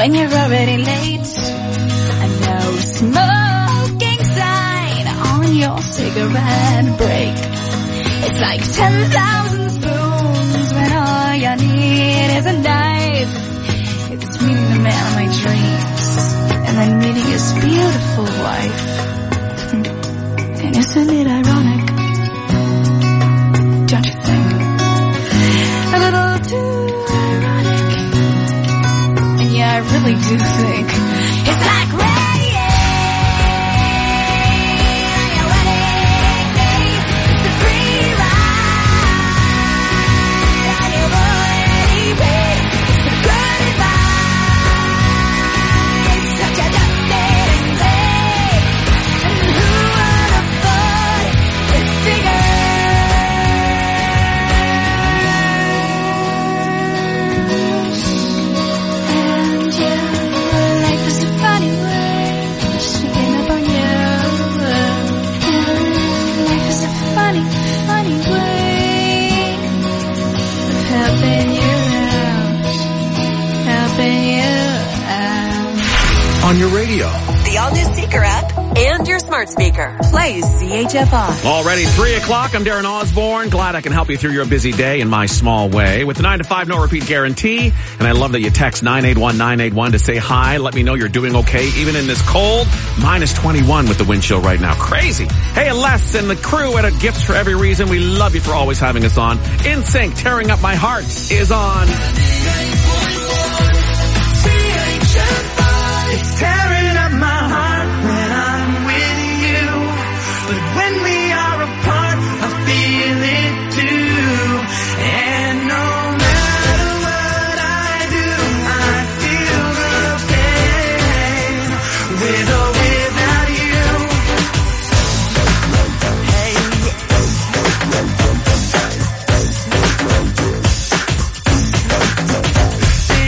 when you're already late. A no smoking sign on your cigarette break. It's like 10,000 spoons when all you need is a knife. It's meeting the man of my dreams and then meeting his beautiful wife. And isn't it ironic? Don't you think? A little too ironic. And yeah, I really do think it's like radio. You're ready. It's a free ride on your body, babe. It's a good advice. Such a dusted and late. And who would have thought this figure? Funny way of helping you out. On your radio, the all-new Seeker app, and your smart speaker. Plays CHFI. Already 3 o'clock. I'm Darren Osborne. Glad I can help you through your busy day in my small way with the 9 to 5 no repeat guarantee. And I love that you text 981-981 to say hi. Let me know you're doing okay, even in this cold. Minus 21 with the wind chill right now. Crazy. Hey, Les and the crew at a Gifts for Every Reason. We love you for always having us on. In Sync, Tearing Up My Heart is on. It's tearing up my heart when I'm with you, but when we are apart, I feel it too. And no matter what I do, I feel the pain with or without you. Hey,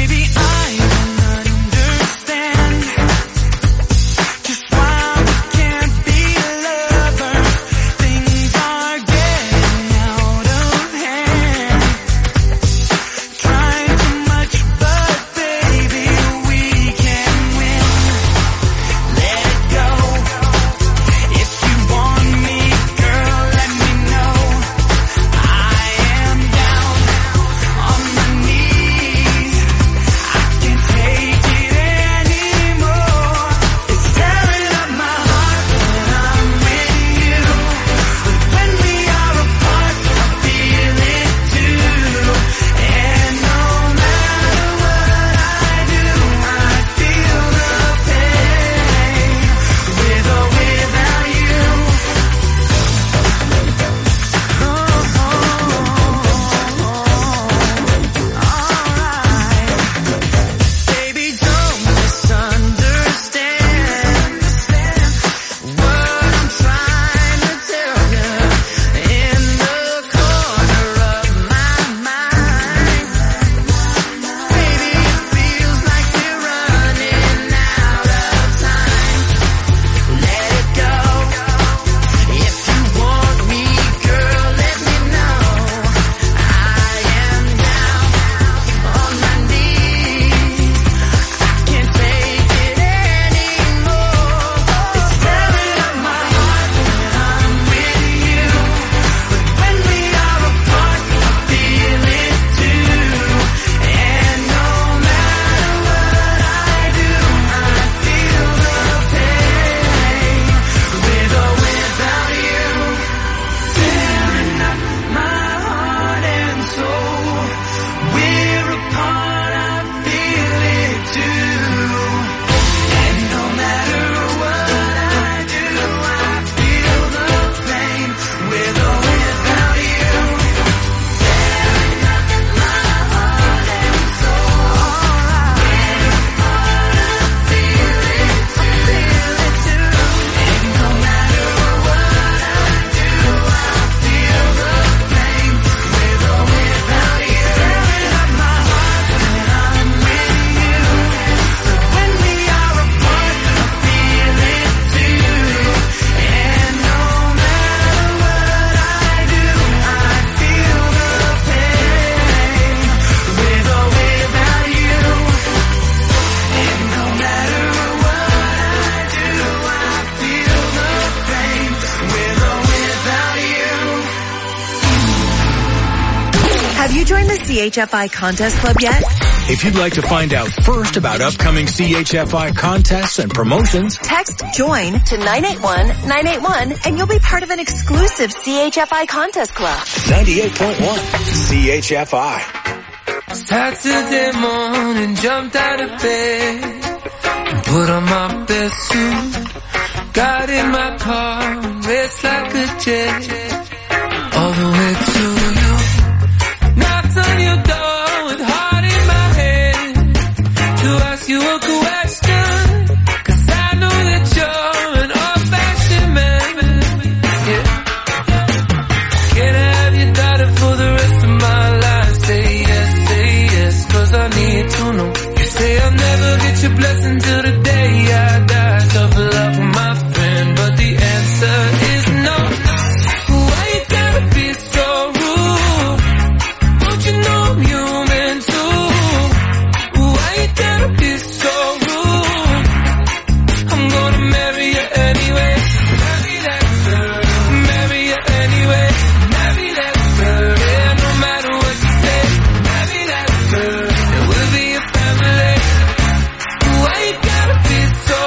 you joined the CHFI Contest Club yet? If you'd like to find out first about upcoming CHFI contests and promotions, text JOIN to 981-981 and you'll be part of an exclusive CHFI Contest Club. 98.1 CHFI. Saturday morning, jumped out of bed and put on my best suit. Got in my car, raced like a jet all the way to you. Knocked on your door with heart in my head to ask you a question, 'cause I know that you're an old-fashioned man. Yeah. Can I have your daughter for the rest of my life? Say yes, 'cause I need to know. You say I'll never get your blessing till the day I die. Tough luck, my friend, but the answer is no. Why you gotta be so rude? Don't you know I'm human too? Why you gotta be so rude? I'm gonna marry you anyway. Marry that girl. Marry you anyway. Marry that girl. Yeah, no matter what you say. Marry that girl. And we'll be a family. Why you gotta be so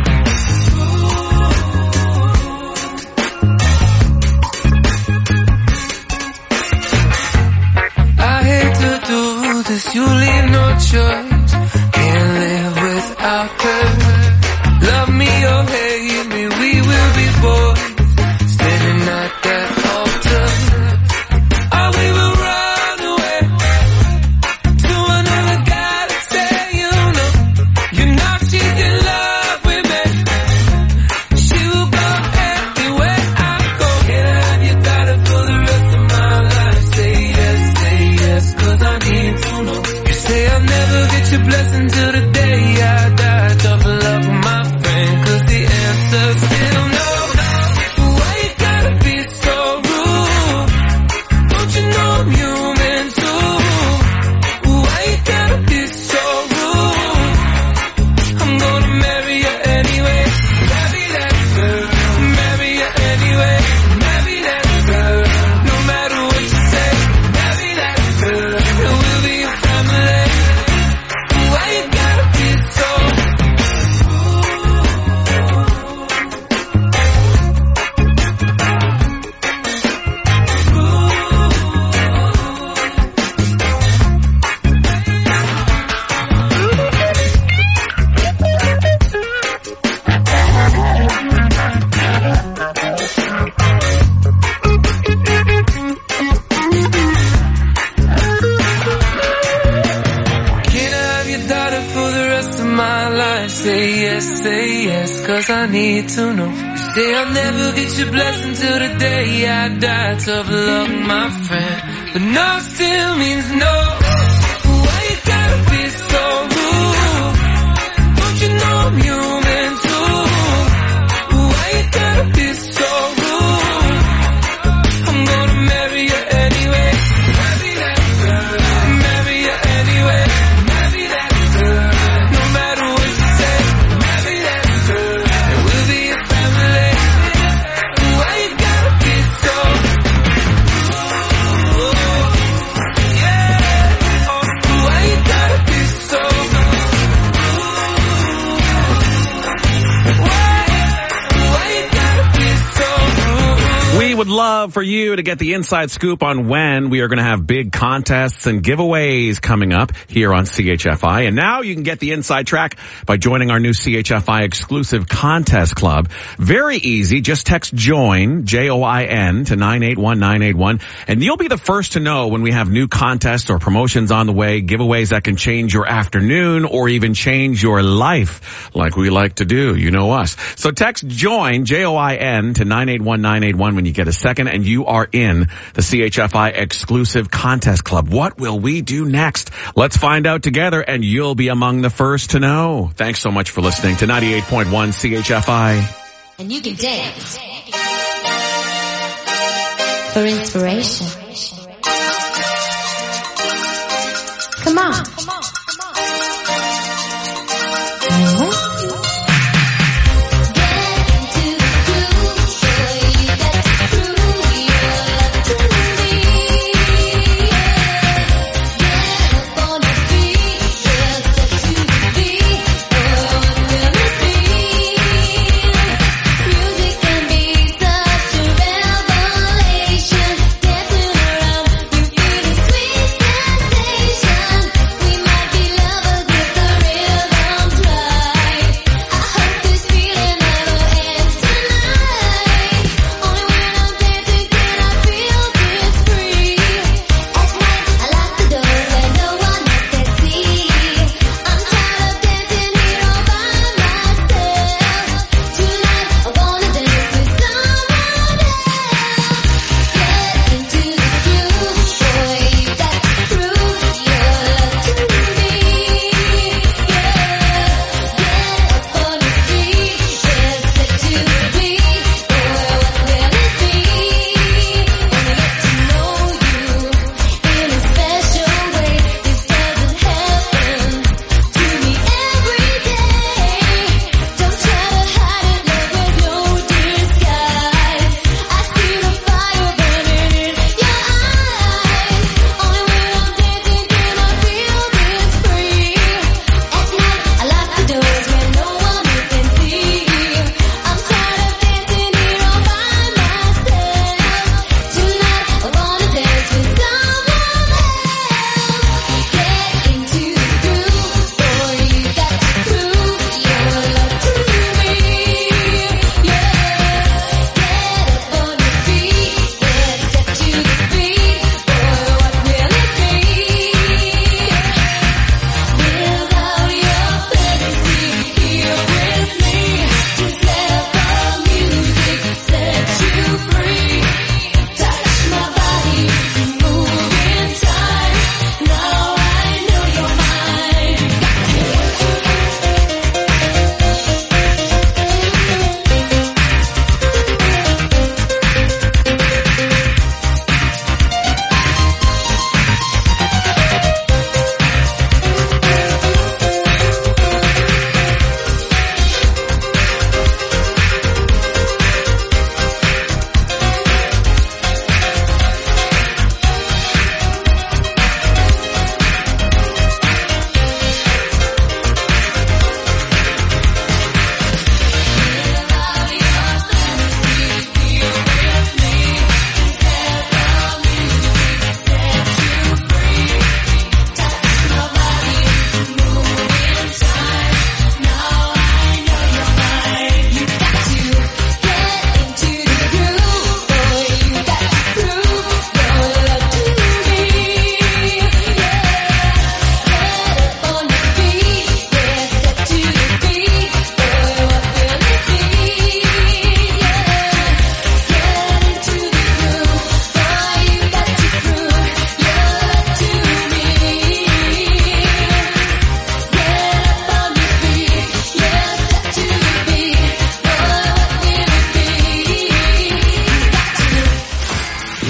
I hate to do this, you leave no choice. Can't live without her. Love me or hate me, we will be boys. Standing at that altar. Or we will run away to another guy to say you know. You know she's in love with me. She will go anywhere I go. Can I have your daughter for the rest of my life? Say yes, 'cause I need to know. You say I'll never get your blessing till the day I die. Tough luck, my friend, 'cause the answer's still no. Why you gotta be so rude? Don't you know I'm human too? Why you gotta be so rude? I'm gonna marry you anyway. Marry that girl. Marry you anyway. Marry that girl. No matter what you say. Marry that girl. And we'll be a family. Why you gotta be so Can I have your daughter for the rest of my life? Say yes, 'cause I need to know. You say I'll never get your blessing till the day I die. Tough luck, my friend, but no still means no. Why you gotta be so rude? Don't you know I'm human too? Why you gotta be so rude? I'm gonna marry you anyway. Marry that girl. Marry you anyway. Marry that girl. No matter what you say. Marry that girl. And we'll be a family. Why you gotta be so yeah. Why you gotta be so Why you gotta be so We would love for you to get the inside scoop on when we are going to have big contests and giveaways coming up here on CHFI. And now you can get the inside track by joining our new CHFI exclusive contest club. Very easy. Just text JOIN, JOIN, to 981-981, and you'll be the first to know when we have new contests or promotions on the way, giveaways that can change your afternoon or even change your life, like we like to do. You know us. So text JOIN, JOIN, to 981-981 when you get a second, and you are in the CHFI exclusive contest club. What will we do next? Let's find out together, and you'll be among the first to know. Thanks so much for listening to 98.1 CHFI. And you can dance for inspiration. Come on.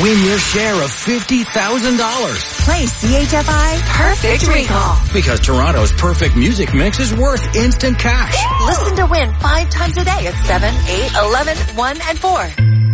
win your share of $50,000. Play CHFI Perfect Recall. Because Toronto's perfect music mix is worth instant cash. Listen to win 5 times a day at 7, 8, 11, 1, and 4.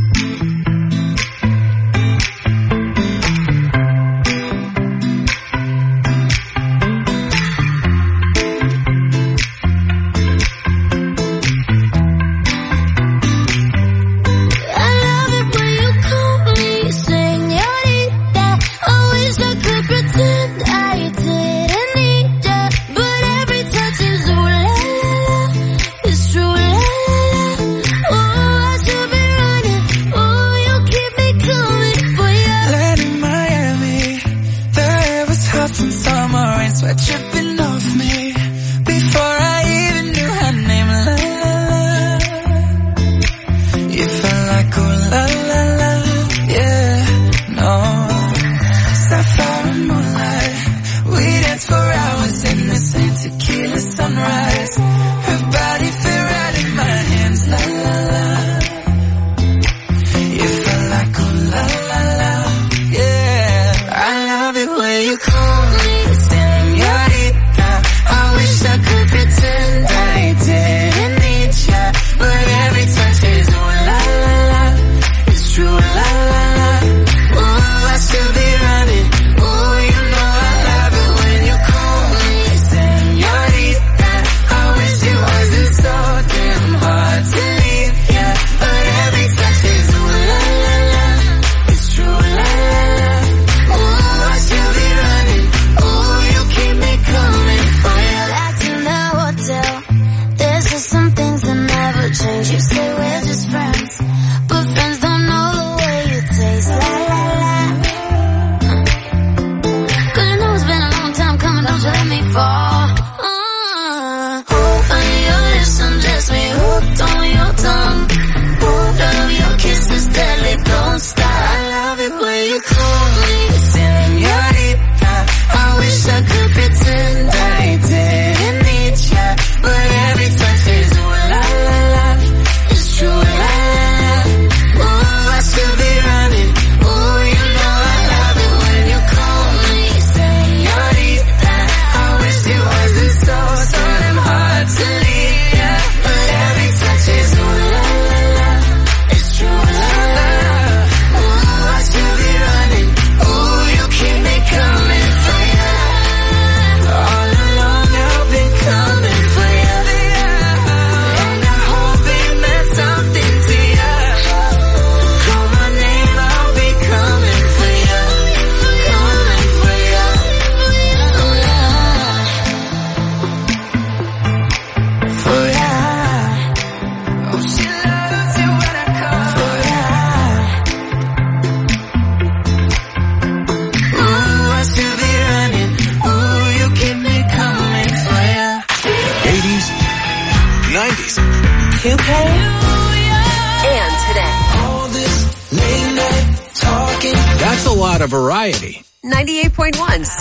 That's a lot of variety. 98.1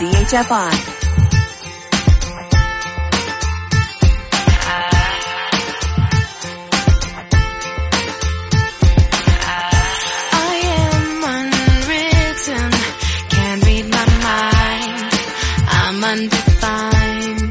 CHFI. Undefined.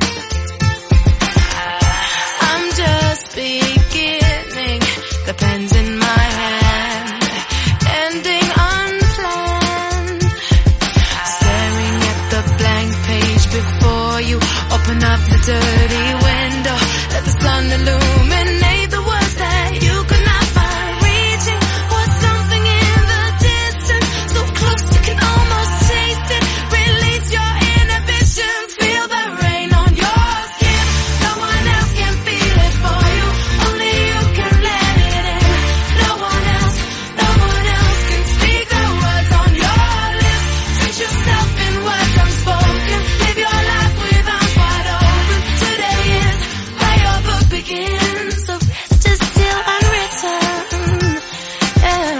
I'm just beginning, the pen's in my hand, ending unplanned. Staring at the blank page before you, open up the dirty window, let the sun illuminate the words that you could not find. Reaching for something in the distance, so close you can almost taste it. Release your inhibitions, feel the rain on your skin. No one else can feel it for you, only you can let it in. No one else can speak the words on your lips. Drench yourself in words unspoken, live your life with arms wide open. Today is where your book begins, the rest is still unwritten. Yeah.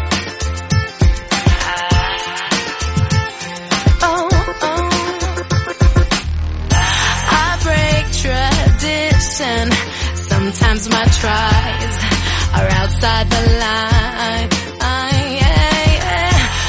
I break tradition. Sometimes my tries are outside the line.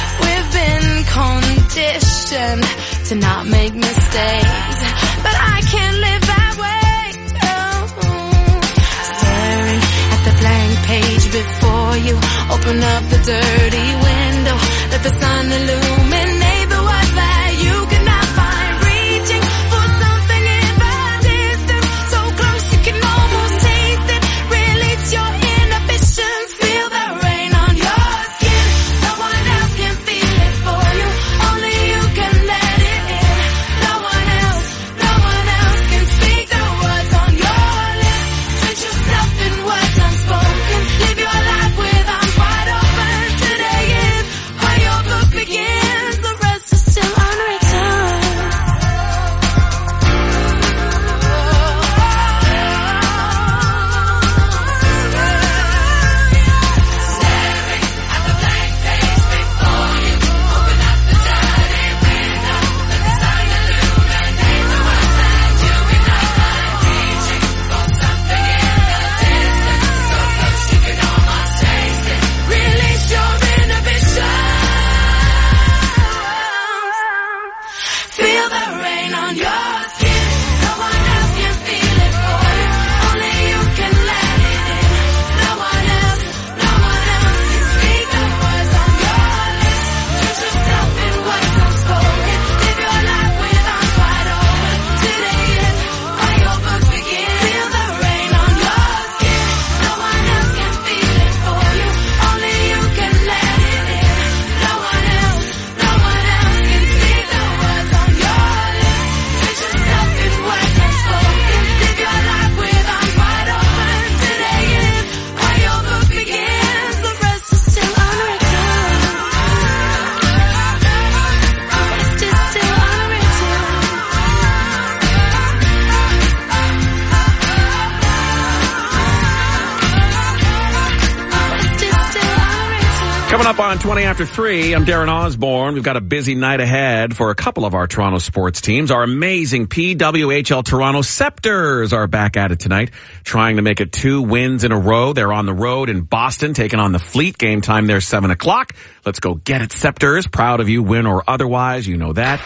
the dirty window. Let the sun illuminate the words that you cannot find. Reaching for something in the distance, so close you can almost taste it. Release your inhibitions, feel the rain on your skin. No one else can feel it for you, only you can let it in. No one else can speak the words on your lips. Drench yourself in words unspoken, live your life with arms wide open. Today is where your book begins, the rest is still unwritten. Staring at the blank page before you, open up the dirty window. Let the sun illuminate the words that you cannot find. Reaching for something in the distance, so close you can almost taste it. Release your inhibitions. Feel the rain on your skin. No one else can feel it for you, only you can let it in. No one else can speak the words on your lips. Drench yourself in words unspoken, live your life with arms wide open. Today is where your book begins. Feel the rain on your skin. No one else can feel it for you, only you can let it in. No one else can speak the words on your lips. Drench yourself in words unspoken, live your life with arms wide open. Today is where your book begins, the rest is still unwritten. The rest is still unwritten. Coming up on 20 after 3, I'm Darren Osborne. We've got a busy night ahead for a couple of our Toronto sports teams. Our amazing PWHL Toronto Scepters are back at it tonight, trying to make it 2 wins in a row. They're on the road in Boston, taking on the Fleet. Game time there, 7 o'clock. Let's go get it, Scepters. Proud of you, win or otherwise. You know that.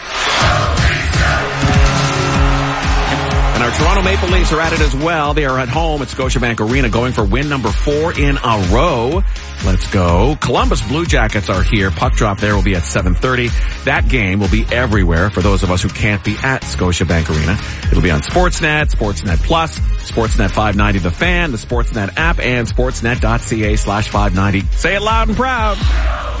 And our Toronto Maple Leafs are at it as well. They are at home at Scotiabank Arena, going for win number 4 in a row. Let's go. Columbus Blue Jackets are here. Puck drop there will be at 7:30. That game will be everywhere for those of us who can't be at Scotiabank Arena. It'll be on Sportsnet, Sportsnet Plus, Sportsnet 590 The Fan, the Sportsnet app, and sportsnet.ca/590. Say it loud and proud. Go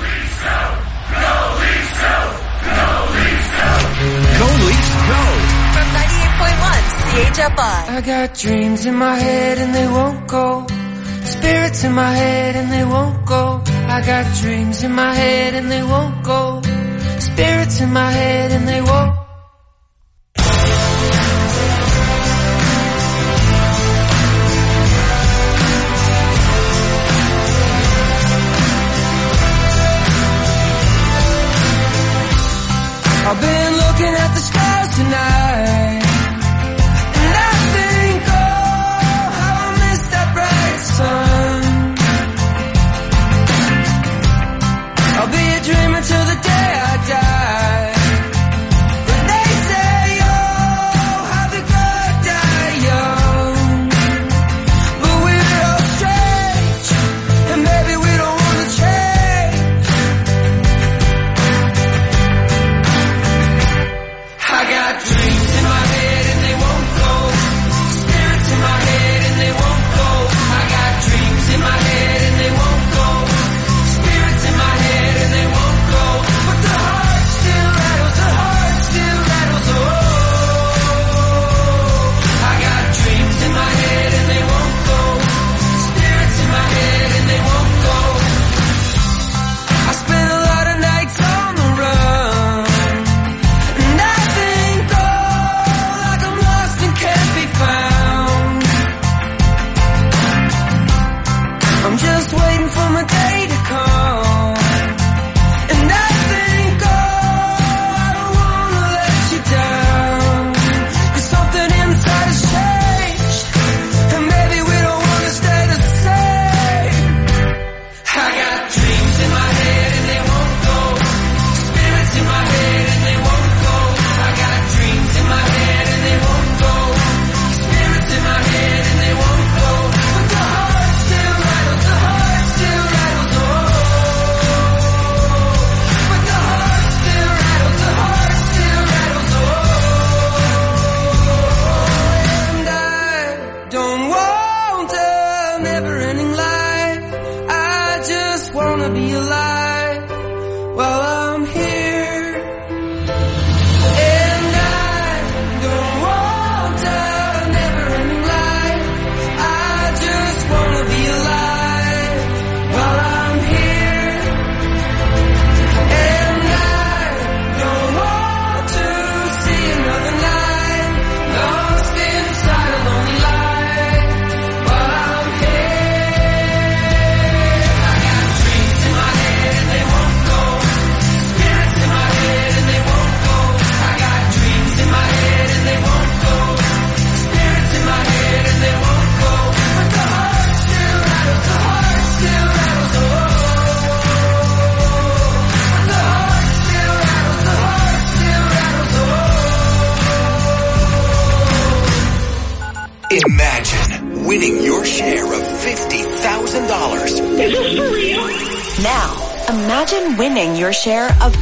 Leafs, go! From 98.1 CHFI. I got dreams in my head and they won't go. Spirits in my head and they won't go. I got dreams in my head and they won't go. Spirits in my head and they won't. I've been looking at the stars tonight, and I think, oh, how I miss that bright sun. I'll be a dreamer till the day I die, but wanna be alive while I'm here. And I don't want a never-ending life. I just wanna be alive while I'm here. And I don't want to see another night lost inside a lonely life while I'm here. I got dreams in my head and they won't go. Spirits in my head and they won't go. I got dreams in my head and they won't go. Spirits in my head and they won't go. But the heart still rattles, the heart still rattles, oh. But the heart still rattles, the heart still rattles, oh. Imagine winning your share of $50,000. Now, imagine winning your share of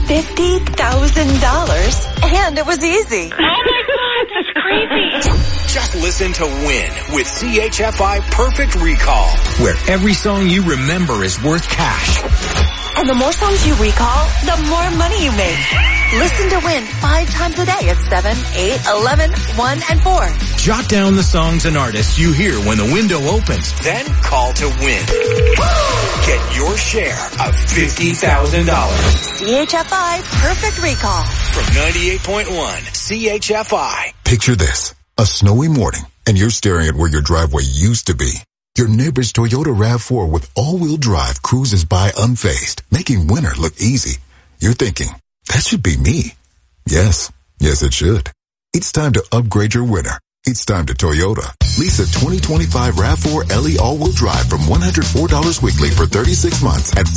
$50,000 and it was easy. Oh my God, that's crazy. Just listen to Win with CHFI Perfect Recall, where every song you remember is worth cash. And the more songs you recall, the more money you make. Listen to Win 5 times a day at 7, 8, 11, 1, and 4. Jot down the songs and artists you hear when the window opens. Then call to win. Get your share of $50,000. CHFI Perfect Recall. From 98.1 CHFI. Picture this, a snowy morning, and you're staring at where your driveway used to be. Your neighbor's Toyota RAV4 with all-wheel drive cruises by unfazed, making winter look easy. You're thinking, that should be me. Yes, it should. It's time to upgrade your winter. It's time to Toyota. Lease a 2025 RAV4 LE all-wheel drive from $104 weekly for 36 months at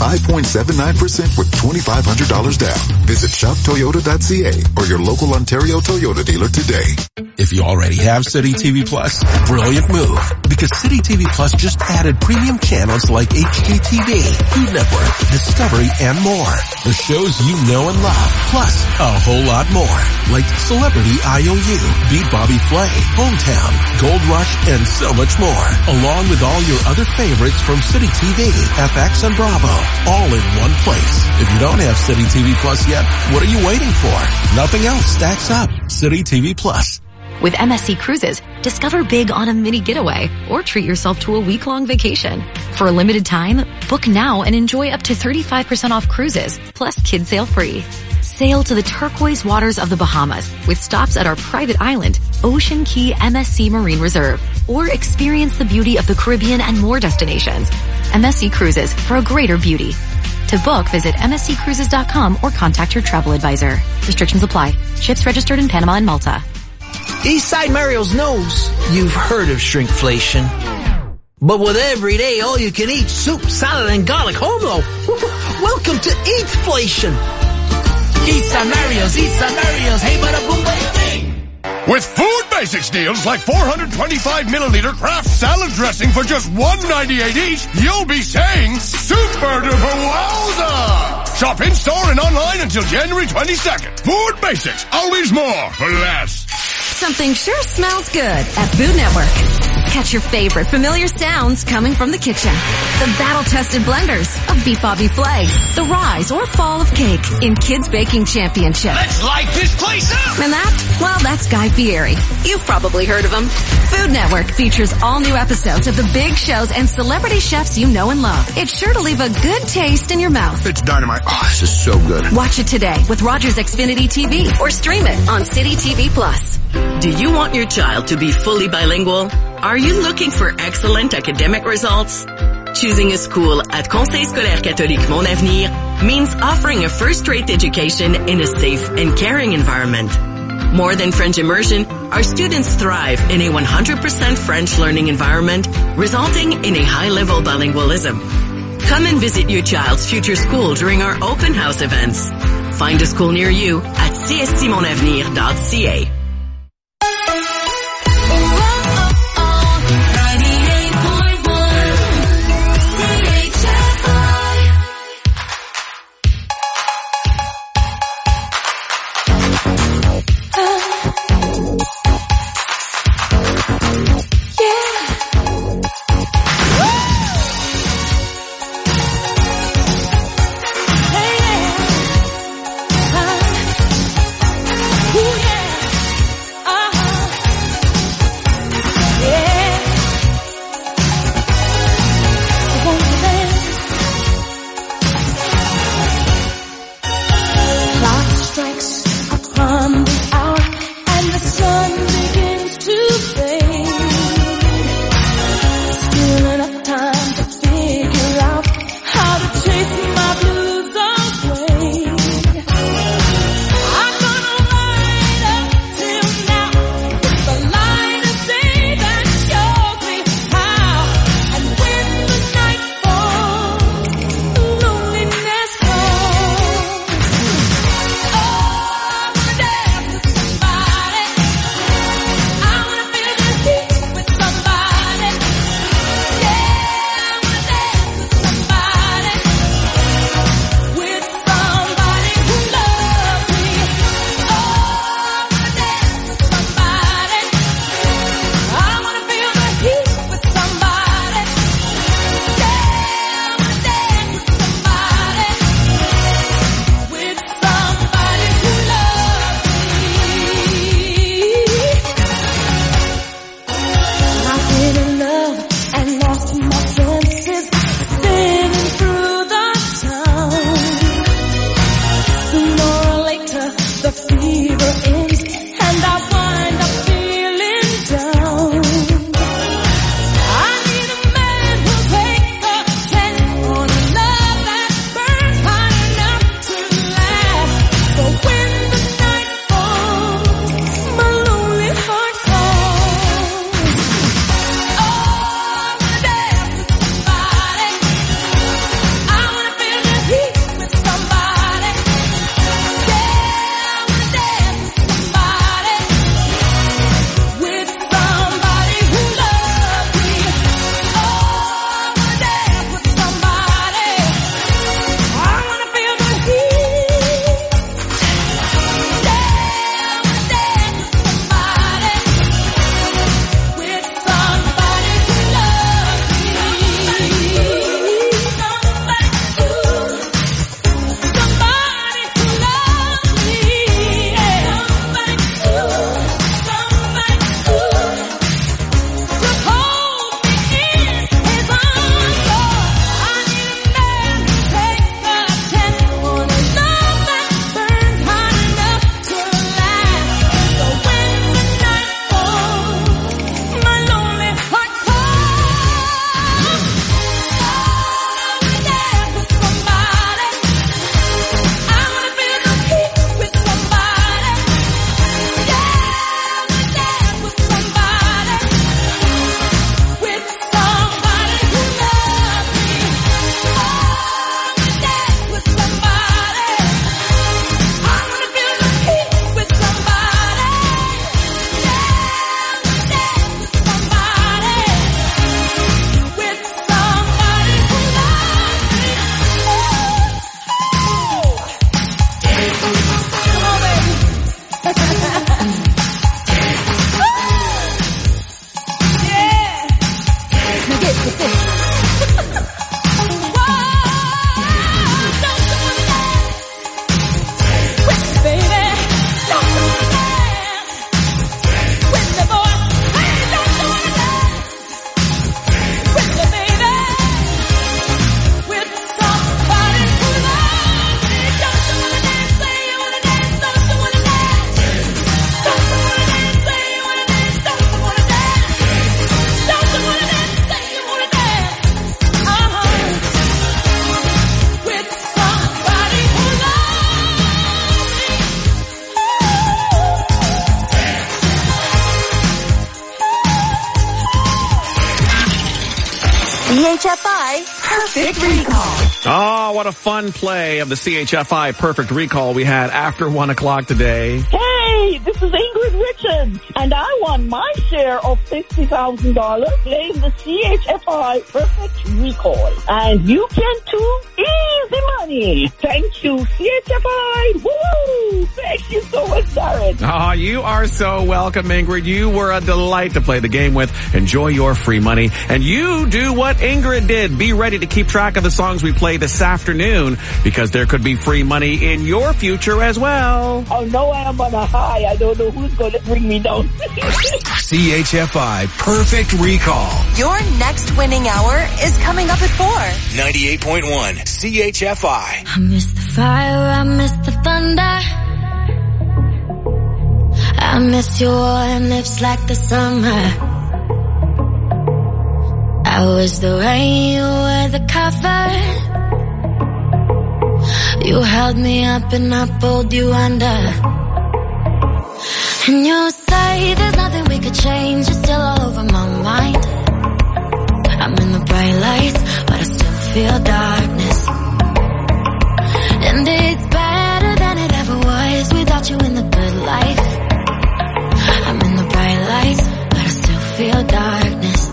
5.79% with $2,500 down. Visit shoptoyota.ca or your local Ontario Toyota dealer today. If you already have City TV Plus, brilliant move. Because City TV Plus just added premium channels like HGTV, Food Network, Discovery, and more. The shows you know and love, plus a whole lot more. Like Celebrity IOU, Beat Bobby Flay, Hometown, Gold Rush, and so much more. Along with all your other favorites from City TV, FX, and Bravo. All in one place. If you don't have City TV Plus yet, what are you waiting for? Nothing else stacks up. City TV Plus. With MSC Cruises, discover big on a mini getaway or treat yourself to a week-long vacation. For a limited time, book now and enjoy up to 35% off cruises, plus kids sail free. Sail to the turquoise waters of the Bahamas with stops at our private island, Ocean Key MSC Marine Reserve, or experience the beauty of the Caribbean and more destinations. MSC Cruises for a greater beauty. To book, visit msccruises.com or contact your travel advisor. Restrictions apply. Ships registered in Panama and Malta. Eastside Mario's knows you've heard of shrinkflation. But with everyday all-you-can-eat soup, salad, and garlic home loaf, welcome to Eatflation. Eastside Mario's, hey bada boom bada. With Food Basics deals like 425 milliliter Kraft salad dressing for just $1.98 each, you'll be saying super duper wowza! Shop in store and online until January 22nd. Food Basics, always more for less. Something sure smells good at Food Network. Catch your favorite familiar sounds coming from the kitchen. The battle-tested blenders of Beat Bobby Flay, the rise or fall of cake in Kids Baking Championship. Let's light this place up! And that, well, that's Guy Fieri. You've probably heard of him. Food Network features all new episodes of the big shows and celebrity chefs you know and love. It's sure to leave a good taste in your mouth. It's dynamite. Oh, this is so good. Watch it today with Rogers Xfinity TV or stream it on City TV Plus. Do you want your child to be fully bilingual? Are you looking for excellent academic results? Choosing a school at Conseil Scolaire Catholique Mon Avenir means offering a first-rate education in a safe and caring environment. More than French immersion, our students thrive in a 100% French learning environment, resulting in a high-level bilingualism. Come and visit your child's future school during our open house events. Find a school near you at cscmonavenir.ca. CHFI Perfect Recall. Oh, what a fun play of the CHFI Perfect Recall we had after 1 o'clock today. Hey, this is Ingrid Richards, and I won my share of $50,000 playing the CHFI Perfect Recall. And you can too. Easy money. Thank you, CHFI. Woo! Thank you so much, Darren. Oh, you are so welcome, Ingrid. You were a delight to play the game with. Enjoy your free money. And you do what Ingrid did. Be ready to keep track of the songs we play this afternoon, because there could be free money in your future as well. Oh, no, I am on a high. I don't know who's going to bring me down. CHFI Perfect Recall. Your next winning hour is coming up at 4. 98.1 CHFI. I miss the fire, I miss the thunder. I miss your warm lips like the summer. I was the rain, you were the cover. You held me up and I pulled you under. And you say there's nothing we could change, you're still all over my mind. I'm in the bright lights, but I still feel darkness. And it's better than it ever was without you in the good life. I'm in the bright lights, but I still feel darkness.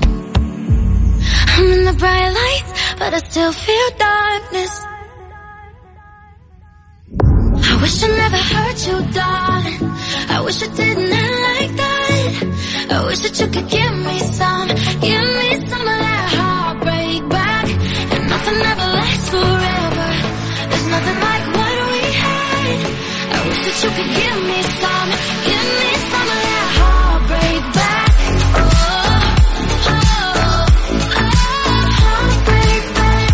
I'm in the bright lights, but I still feel darkness. I wish I never hurt you, darling. I wish I didn't end like that. I wish that you could give me some of that heartbreak back. And nothing ever lasts forever. There's nothing like what we had. I wish that you could give me some of that heartbreak back. Heartbreak back.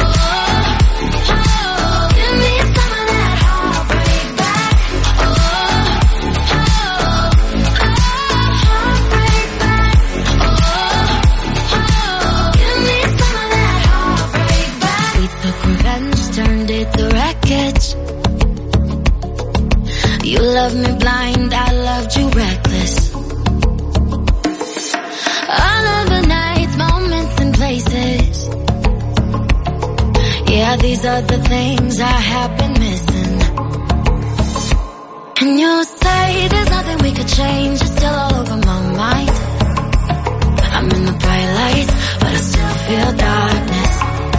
Give me some of that heartbreak back. Heartbreak back. Give me some of that heartbreak back. We took revenge, turned it to wreckage. You loved me blind, I loved you reckless. All of the nights, moments and places. Yeah, these are the things I have been missing. And you say there's nothing we could change, you're still all over my mind. I'm in the bright lights, but I still feel darkness.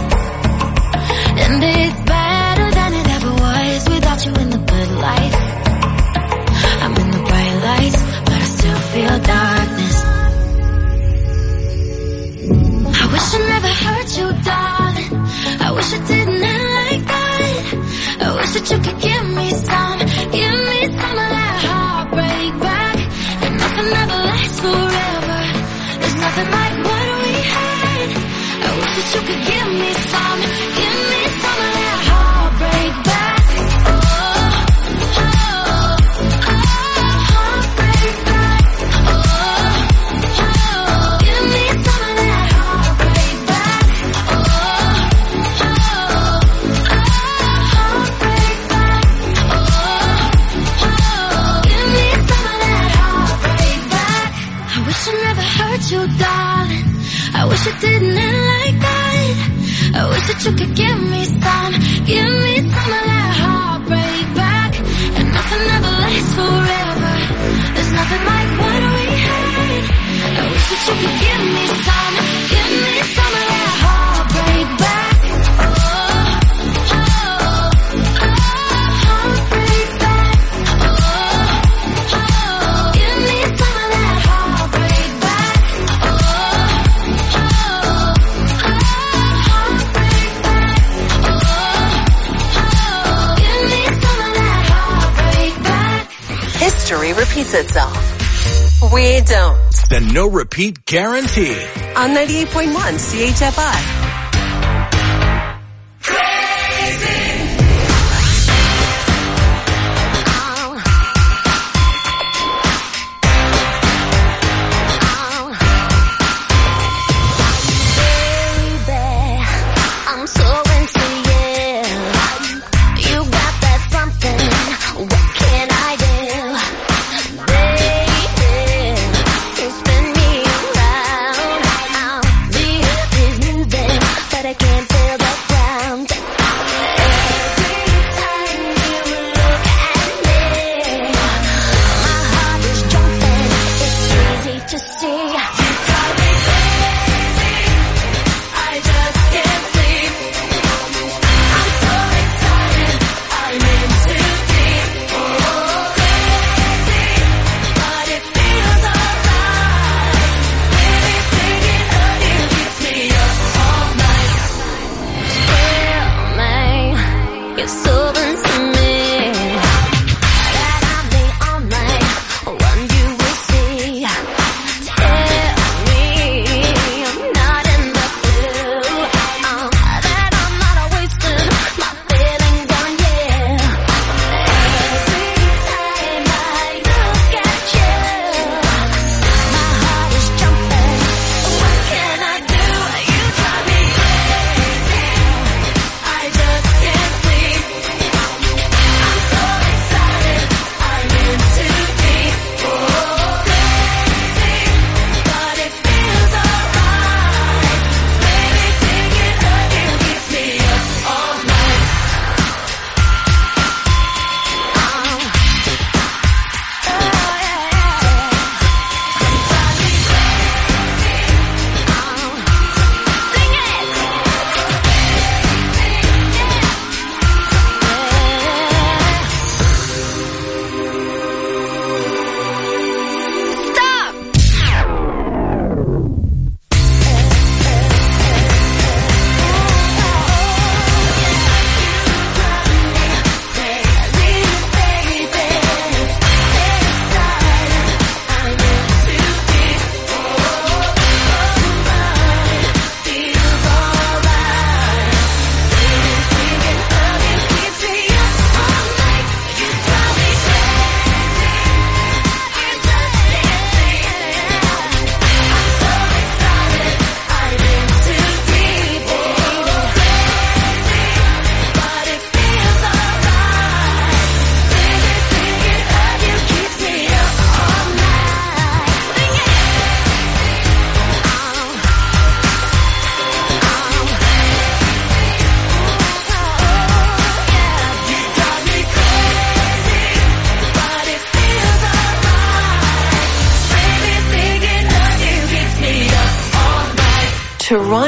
And it's better than it ever was without you in the good life. I'm in the bright lights, but I still feel darkness. I wish I never hurt you, darling. I wish I didn't end like that. I wish that you could give me some of that heartbreak back. And nothing ever lasts forever. There's nothing like what we had. I wish that you could give me some of that heartbreak back. Heartbreak back. Give me some of that heartbreak back. Heartbreak back. Give me some of that heartbreak back. I wish I never hurt you, darling. I wish it didn't end like that. I wish that you could give me some of that heartbreak back. And nothing ever lasts forever. There's nothing like what we had. I wish that you could give me some of that heartbreak back. Heartbreak back. Give me some of that heartbreak back. Heartbreak back. Give me some of that heartbreak back. History repeats itself. We don't. The no repeat guarantee. On 98.1 CHFI. I'm so into you. You got that something. What can I do? Baby, to spin me around. I'll be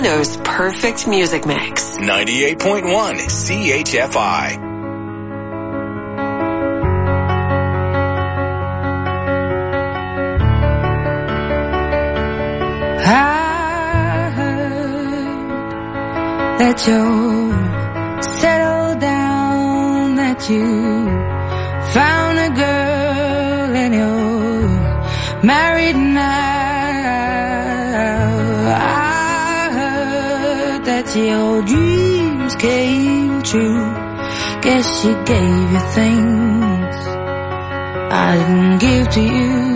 Toronto's perfect music mix. 98.1 CHFI. I heard that you're settled down, that you found a girl and you're married now. I heard that your dreams came true. Guess she gave you things I didn't give to you.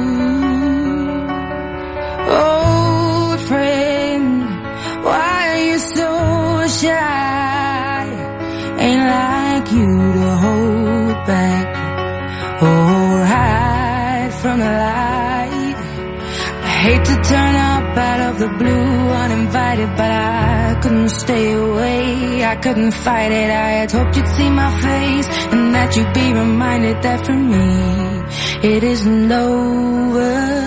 Old friend, why are you so shy? Ain't like you to hold back or hide from the light. I hate to turn up out of the blue uninvited, but I couldn't stay away. I couldn't fight it. I had hoped you'd see my face and that you'd be reminded that for me it isn't over.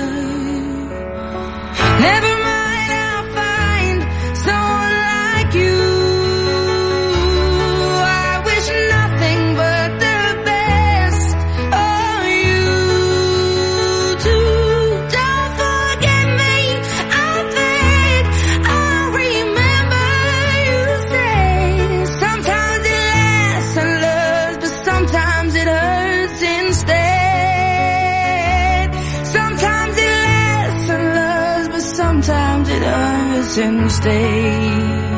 Never mind, I'll find someone like you. I wish nothing but the best of you too. Don't forget me, I think I'll remember you say. Sometimes it lasts and loves, but sometimes it hurts instead. Sometimes it lasts and loves, but sometimes it hurts instead.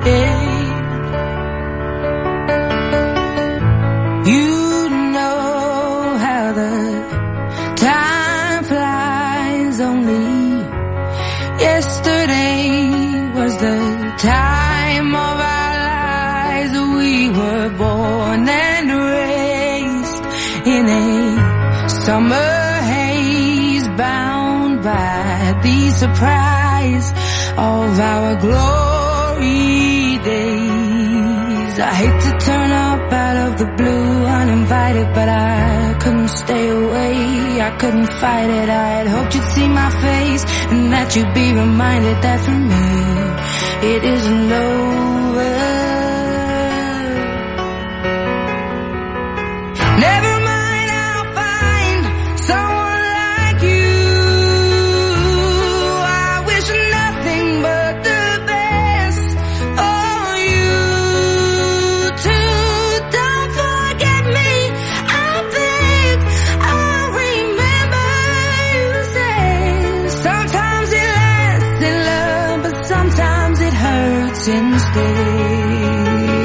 You know how the time flies. Only yesterday was the time of our lives. We were born and raised in a summer haze, bound by the surprise of our glory days. I hate to turn up out of the blue uninvited, but I couldn't stay away. I couldn't fight it. I had hoped you'd see my face and that you'd be reminded that for me it isn't over. Never mind, I'll find someone like you. I wish nothing but the best for you too. Don't forget me, I think I'll remember you say. Sometimes it lasts in love, but sometimes it hurts instead.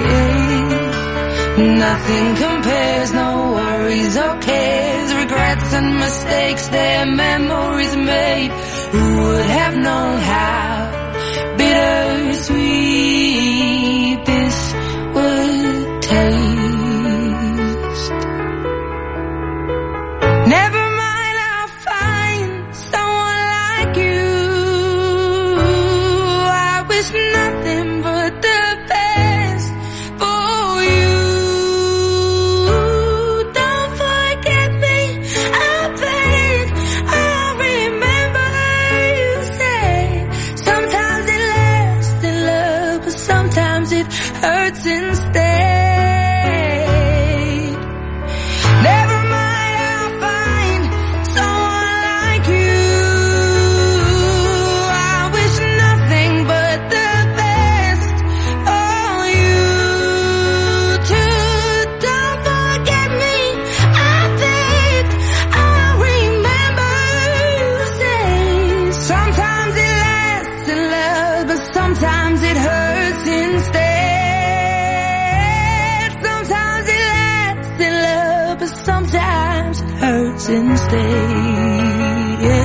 Nothing compares, no worries or cares, regrets and mistakes, their memories made. Who would have known how bittersweet this would taste? Never mind, I'll find someone like you. I wish nothing but the best for you. Don't forget me, I think I'll remember you say. Sometimes it lasts in love, but sometimes it hurts instead. Never mind, I'll find someone like you. I wish nothing but the best for you too. Don't forget me, I think I'll remember you say. Sometimes it lasts in love, but sometimes it hurts instead. Sometimes it lasts in love, but sometimes it hurts instead.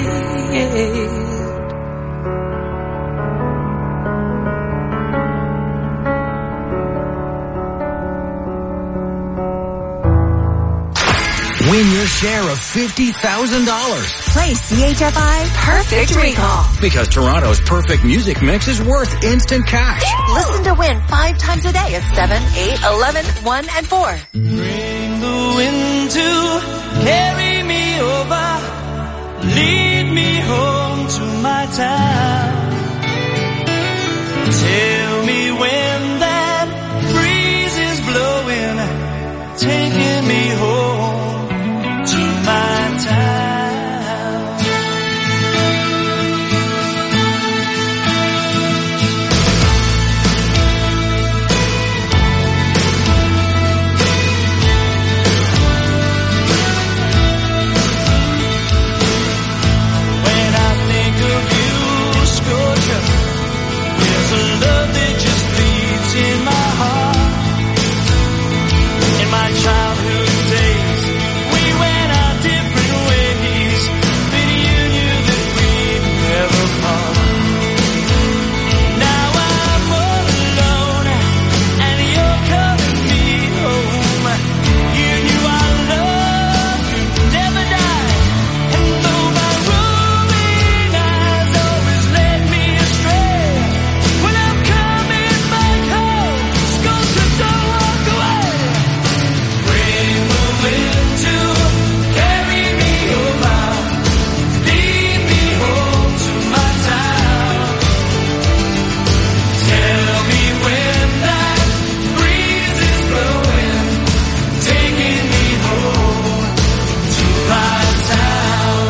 Win your share of $50,000. Play CHFI Perfect Recall. Because Toronto's perfect music mix is worth instant cash. Listen to win 5 times a day at 7, 8, 11, 1, and 4. Bring the wind to carry me over, lead me home to my town. Tell me when that breeze is blowing, taking me home to my town. When I think of you, Scotia, there's a love that just bleeds in my heart. In my childhood days, we went our different ways, but you knew that we'd never part. Now I'm all alone, and you're calling me home. You knew our love could never die, and though my roving eyes always led me astray, when I'm coming back home, Scotia, don't walk away. Bring the wind to carry me over, lead me home to my town. Tell me when that breeze is blowing, taking me home to my town.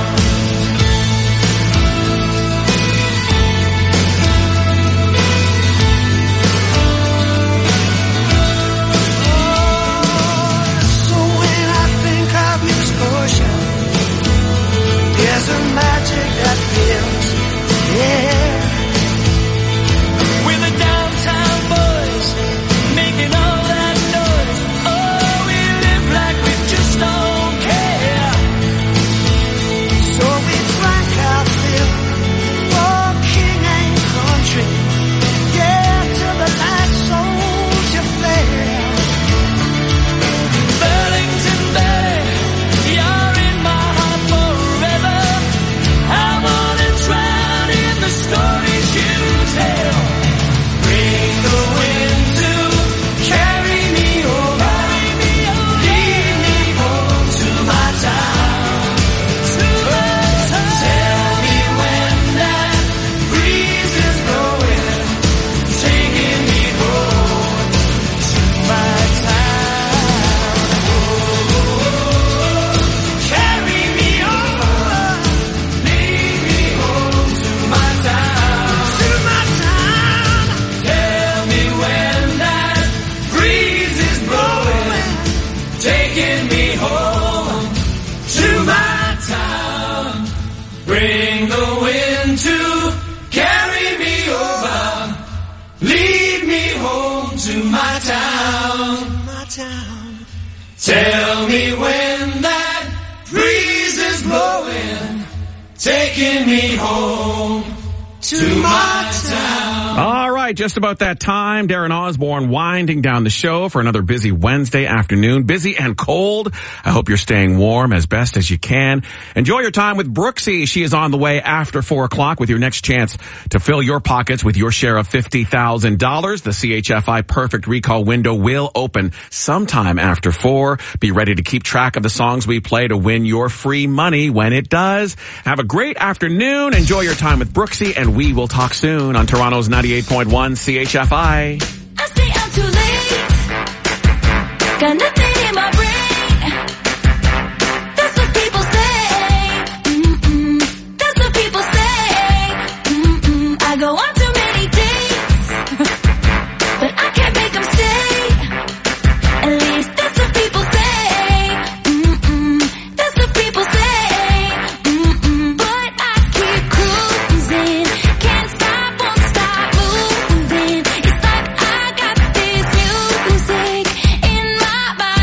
So when I think of you, Scotia, there's a magic that fills the air. We're the downtown boys, making all that noise. Oh, we live like we just don't care. So we drank our fill for king and country, yeah, till the last soldier fell. Burlington Betty, you're in my heart forever. I wanna drown in the stories you tell. Bring the wind to carry me over, lead me home to my town. Tell me when that breeze is blowing, taking me home to my town. Carry me over, lead me home to my town. Tell me when that breeze is blowing, taking me home to my town. Bring the wind to carry me over, lead me home to my town. Tell me when that breeze is blowing, taking me home to my town. All right, just about that time. Darren Osborne winding down the show for another busy Wednesday afternoon. Busy and cold. I hope you're staying warm as best as you can. Enjoy your time with Brooksy. She is on the way after 4 o'clock with your next chance to fill your pockets with your share of $50,000. The CHFI Perfect Recall window will open sometime after 4. Be ready to keep track of the songs we play to win your free money when it does. Have a great afternoon. Enjoy your time with Brooksy, and we will talk soon on Toronto's 98.1 CHFI. I stay out too late. Got nothing in my brain. That's what people say. That's what people say. I go on too many dates, but I can't make them stay. At least that's what people say. That's what people say. But I keep cruising. Can't stop, won't stop moving. It's like I got this music in my body.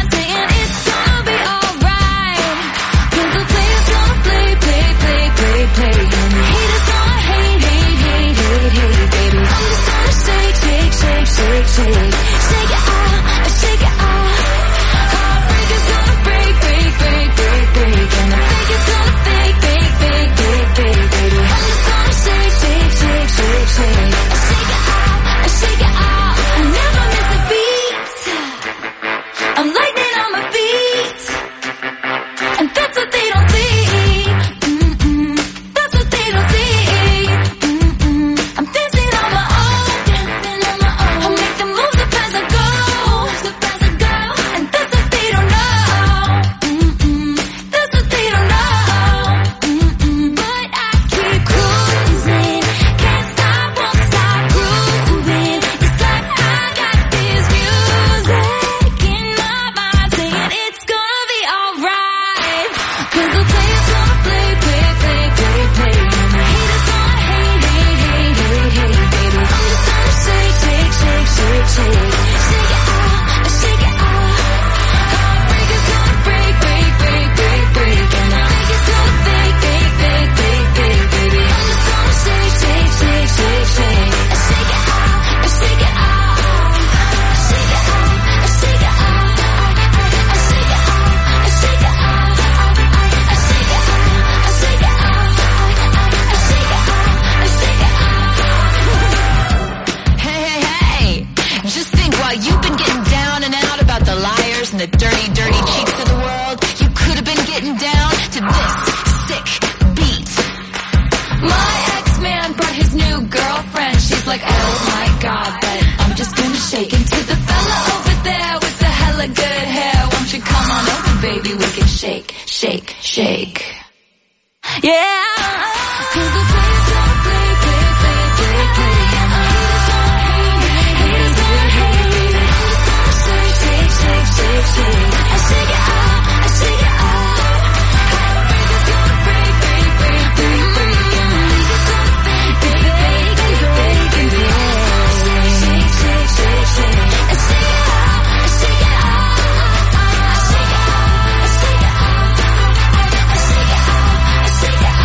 the dirty, dirty cheeks of the world, you could have been getting down to this sick beat. My ex-man brought his new girlfriend. She's like, oh my God, but I'm just gonna shake into the fella over there with the hella good hair. Won't you come on over, baby? We can shake, shake, shake. Yeah. 'Cause the play's gonna play, play, play, play, play. And the haters gonna hate. Shake, shake, shake, shake, shake. I shake it out, I shake it out. Haters gonna break, break, break, break, break. And the haters gonna fake, fake, fake, fake, fake, and fake. Shake, shake, shake, shake. I shake it out, I shake it out. I shake it out, I shake it out. I shake it out, I shake it out.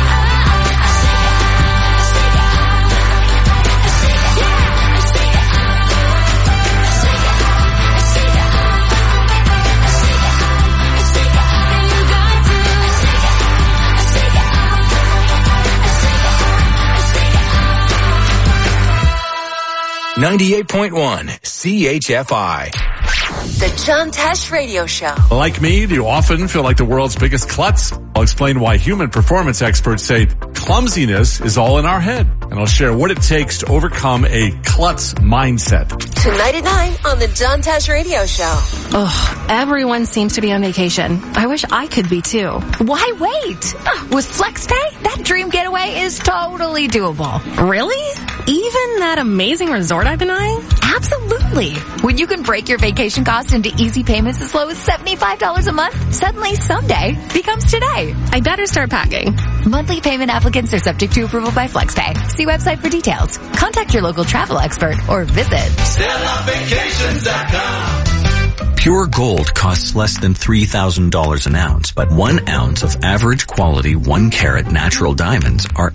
.1 CHFI. The John Tesh Radio Show. Like me, do you often feel like the world's biggest klutz? I'll explain why human performance experts say clumsiness is all in our head. And I'll share what it takes to overcome a klutz mindset. Tonight at 9 on the John Tesh Radio Show. Ugh, everyone seems to be on vacation. I wish I could be too. Why wait? With FlexPay, that dream getaway is totally doable. Really? Even that amazing resort I've been eyeing? Absolutely. When you can break your vacation costs into easy payments as low as $75 a month, suddenly someday becomes today. I better start packing. Monthly payment applicants are subject to approval by FlexPay. See website for details. Contact your local travel expert or visit StellaVacations.com. Pure gold costs less than $3,000 an ounce, but 1 ounce of average quality 1 carat natural diamonds are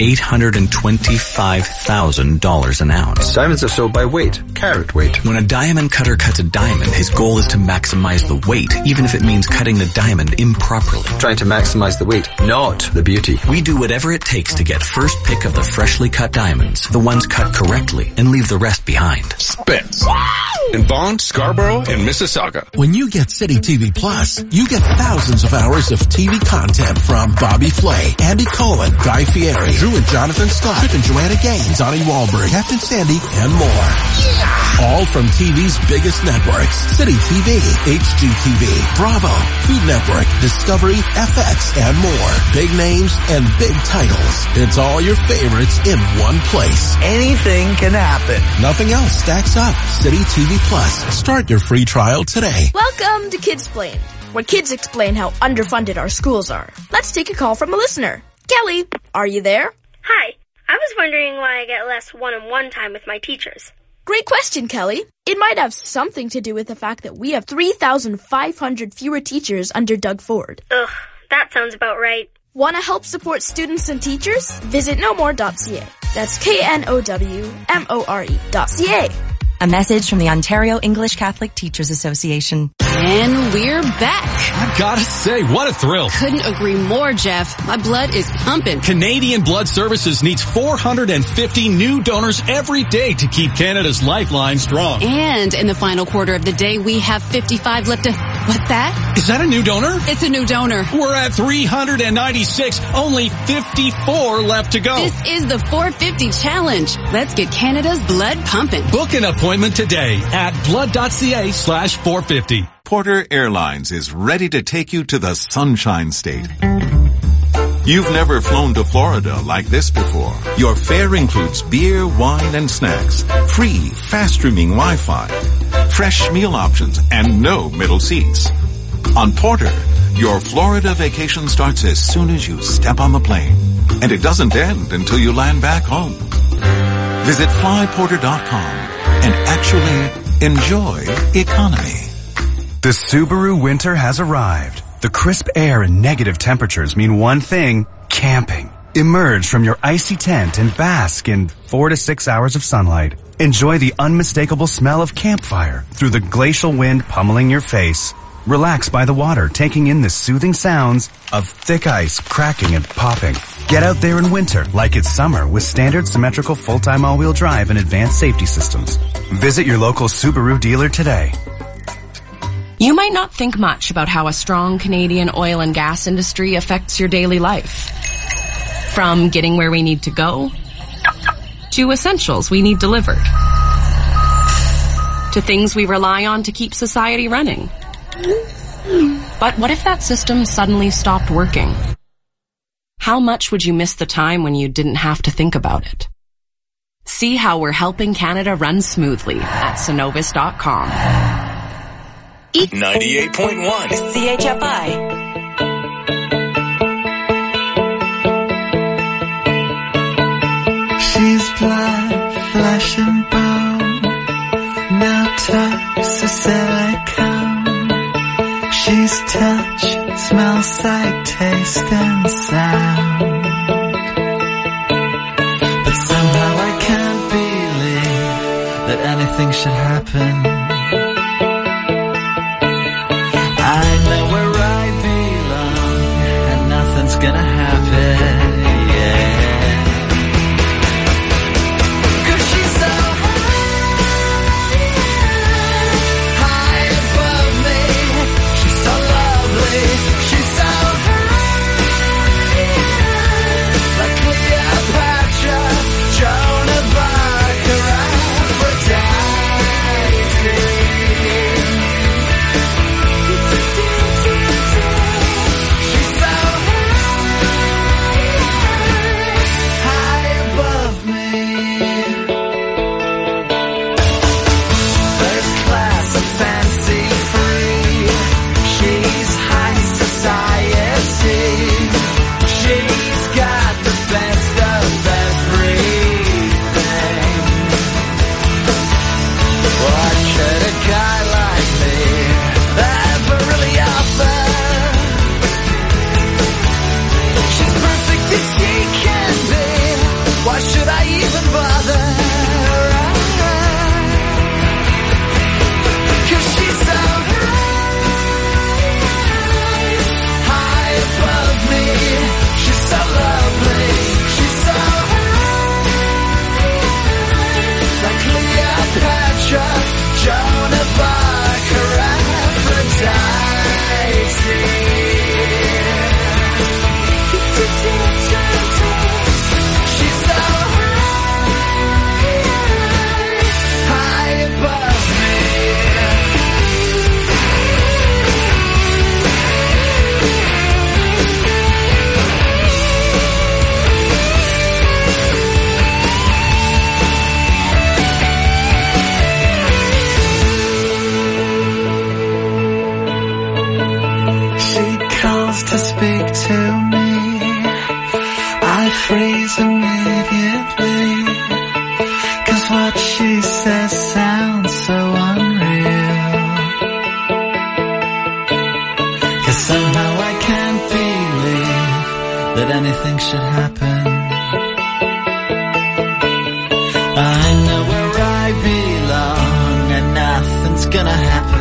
$825,000 an ounce. Diamonds are sold by weight, carat weight. When a diamond cutter cuts a diamond, his goal is to maximize the weight, even if it means cutting the diamond improperly. Trying to maximize the weight, not the beauty. We do whatever it takes to get first pick of the freshly cut diamonds, the ones cut correctly, and leave the rest behind. Spence. In Bond, Scarborough, and Mississauga. When you get City TV Plus, you get thousands of hours of TV content from Bobby Flay, Andy Cohen, Guy Fieri, Drew and Jonathan Scott, Chip and Joanna Gaines, Donnie Wahlberg, Captain Sandy, and more. All from TV's biggest networks. City TV, HGTV, Bravo, Food Network, Discovery, FX, and more. Big names and big titles. It's all your favorites in one place. Anything can happen. Nothing else stacks up. City TV Plus. Start your free trial today. Welcome to Kidsplained, where kids explain how underfunded our schools are. Let's take a call from a listener. Kelly, are you there? Hi. I was wondering why I get less one-on-one time with my teachers. Great question, Kelly. It might have something to do with the fact that we have 3,500 fewer teachers under Doug Ford. Ugh, that sounds about right. Want to help support students and teachers? Visit knowmore.ca. That's KNOWMORE.ca. A message from the Ontario English Catholic Teachers Association. And we're back. I gotta say, what a thrill. Couldn't agree more, Jeff. My blood is pumping. Canadian Blood Services needs 450 new donors every day to keep Canada's lifeline strong. And in the final quarter of the day, we have 55 left to... What's that? Is that a new donor? It's a new donor. We're at 396. Only 54 left to go. This is the 450 challenge. Let's get Canada's blood pumping. Book an appointment today at blood.ca/450. Porter Airlines is ready to take you to the Sunshine State. You've never flown to Florida like this before. Your fare includes beer, wine, and snacks, free, fast-streaming Wi-Fi, fresh meal options, and no middle seats. On Porter, your Florida vacation starts as soon as you step on the plane, and it doesn't end until you land back home. Visit flyporter.com and actually enjoy economy. The Subaru winter has arrived. The crisp air and negative temperatures mean one thing, camping. Emerge from your icy tent and bask in 4 to 6 hours of sunlight. Enjoy the unmistakable smell of campfire through the glacial wind pummeling your face. Relax by the water, taking in the soothing sounds of thick ice cracking and popping. Get out there in winter like it's summer with standard symmetrical full-time all-wheel drive and advanced safety systems. Visit your local Subaru dealer today. You might not think much about how a strong Canadian oil and gas industry affects your daily life. From getting where we need to go, to essentials we need delivered, to things we rely on to keep society running. But what if that system suddenly stopped working? How much would you miss the time when you didn't have to think about it? See how we're helping Canada run smoothly at Cenovus.com. 98.1 CHFI. She's blood, flesh and bone, now talks of silicone. She's touch, smell, sight, taste and sound. But somehow I can't believe that anything should happen. I know where I belong, and nothing's gonna happen, yeah. 'Cause she's so high above me. She's so lovely. She's so high, like Cleopatra, Joan of Arc, or Aphrodite. To speak to me, I freeze immediately, 'cause what she says sounds so unreal. 'Cause somehow I can't believe that anything should happen. I know where I belong, and nothing's gonna happen.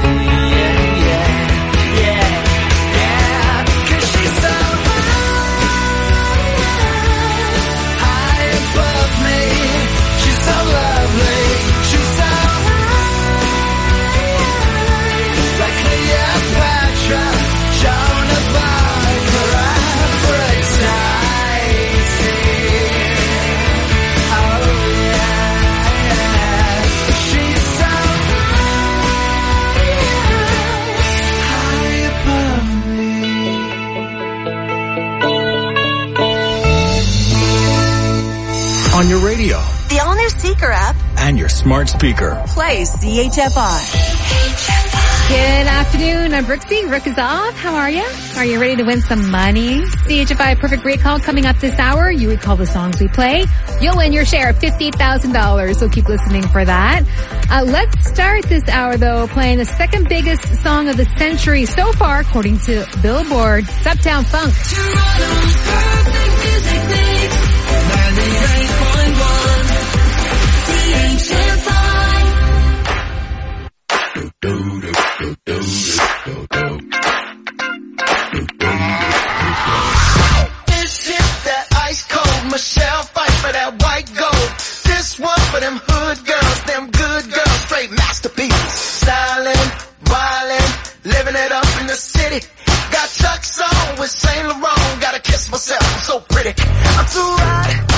On your radio, the all-new Seeker app, and your smart speaker. Play CHFI. Good afternoon. I'm Brooksy. Rook is off. How are you? Are you ready to win some money? CHFI Perfect Recall coming up this hour. You recall the songs we play. You'll win your share of $50,000, so keep listening for that. Let's start this hour, though, playing the second biggest song of the century so far, according to Billboard. It's Uptown Funk. Toronto's perfect music mix. 98.1 CHFI. This hit that ice cold Michelle fight for that white gold. This one for them hood girls, them good girls, straight masterpieces. Stylin', wildin', city. Got Chuck's on with Saint Laurent. Gotta kiss myself, I'm so pretty. I'm too hot.